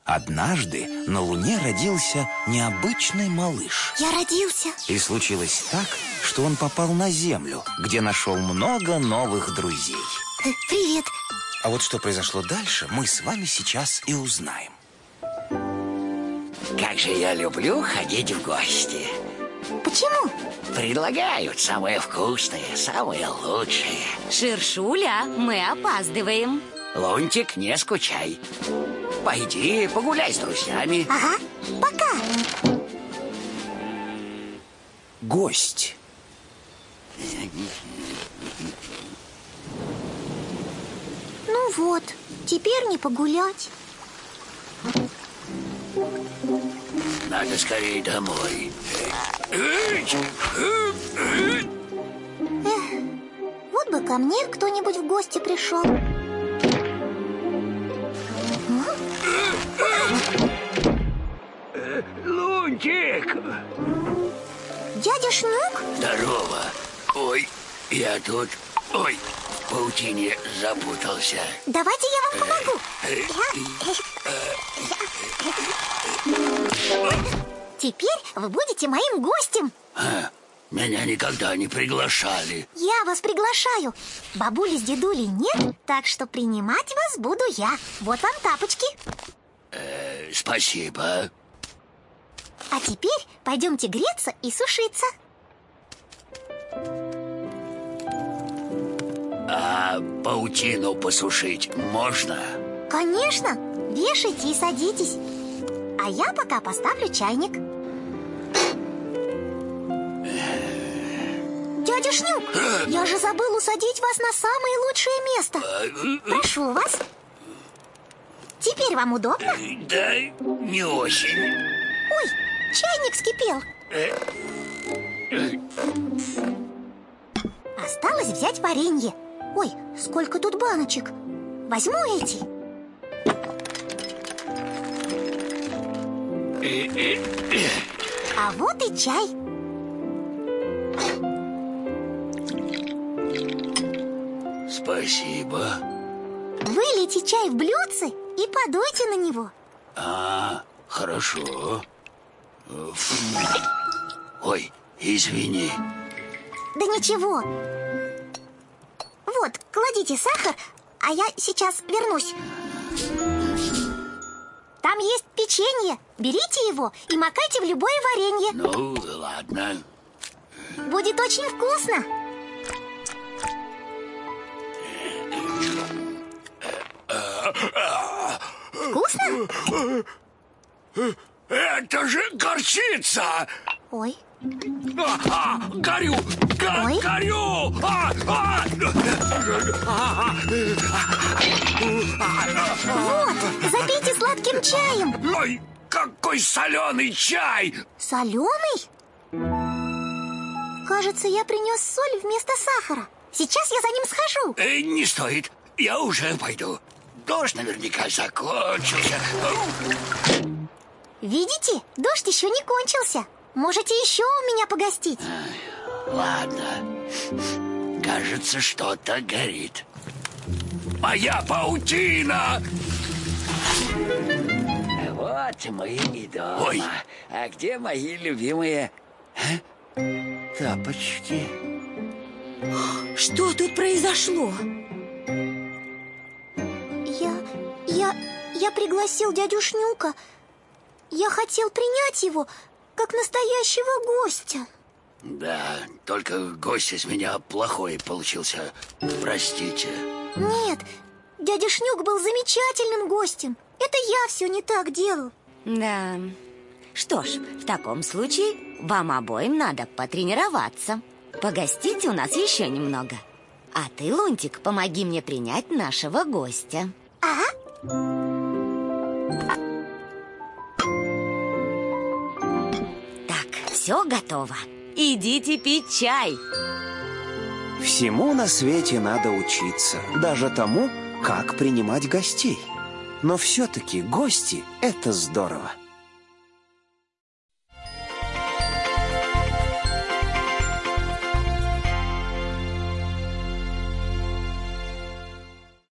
Однажды на Луне родился необычный малыш. Я родился. И случилось так, что он попал на Землю, где нашел много новых друзей. Привет. А вот что произошло дальше, мы с вами сейчас и узнаем. Как же я люблю ходить в гости. Почему? Предлагают самое вкусное, самое лучшее. Шершуля, мы опаздываем. Лунтик, не скучай. Пойди погуляй с друзьями. Ага, пока. Гость. Ну вот, теперь не погулять. Надо скорее домой. Вот бы ко мне кто-нибудь в гости пришел. Лунтик! Дядя Шнук? Здорово. Ой, я тут, в паутине запутался. Давайте я вам помогу. Теперь вы будете моим гостем. Меня никогда не приглашали. Я вас приглашаю. Бабули с дедулей нет, так что принимать вас буду я. Вот вам тапочки. Спасибо. А теперь пойдемте греться и сушиться. А паутину посушить можно? Конечно, вешайте и садитесь. А я пока поставлю чайник. Дядя Шнюк, я же забыл усадить вас на самое лучшее место. Прошу вас. Теперь вам удобно? Да, не очень. Ой, чайник вскипел. Осталось взять варенье. Ой, сколько тут баночек. Возьму эти. А вот и чай. Спасибо. Вылейте чай в блюдце и подуйте на него. Хорошо. Ой, извини. Да ничего. Вот, кладите сахар, а я сейчас вернусь. Там есть печенье. Берите его и макайте в любое варенье. Ну, ладно. Будет очень вкусно. Вкусно? Это же горчица! Ой. Горю! Ой. Горю! Вот, запейте сладким чаем. Ой, какой соленый чай! Соленый? Кажется, я принес соль вместо сахара. Сейчас я за ним схожу. Не стоит, я уже пойду. Дождь наверняка закончился. Видите, дождь еще не кончился. Можете еще у меня погостить. Ладно. Кажется, что-то горит. Моя паутина! Вот мы и дома. Ой. А где мои любимые тапочки? Что тут произошло? Я пригласил дядю Шнюка. Я хотел принять его как настоящего гостя. Да, только гость из меня плохой получился. Простите. Нет, дядя Шнюк был замечательным гостем. Это я все не так делал. Да. Что ж, в таком случае вам обоим надо потренироваться. Погостите у нас еще немного. А ты, Лунтик, помоги мне принять нашего гостя. Ага. Так, все готово. Идите пить чай. Всему на свете надо учиться, даже тому, как принимать гостей. Но все-таки гости – это здорово.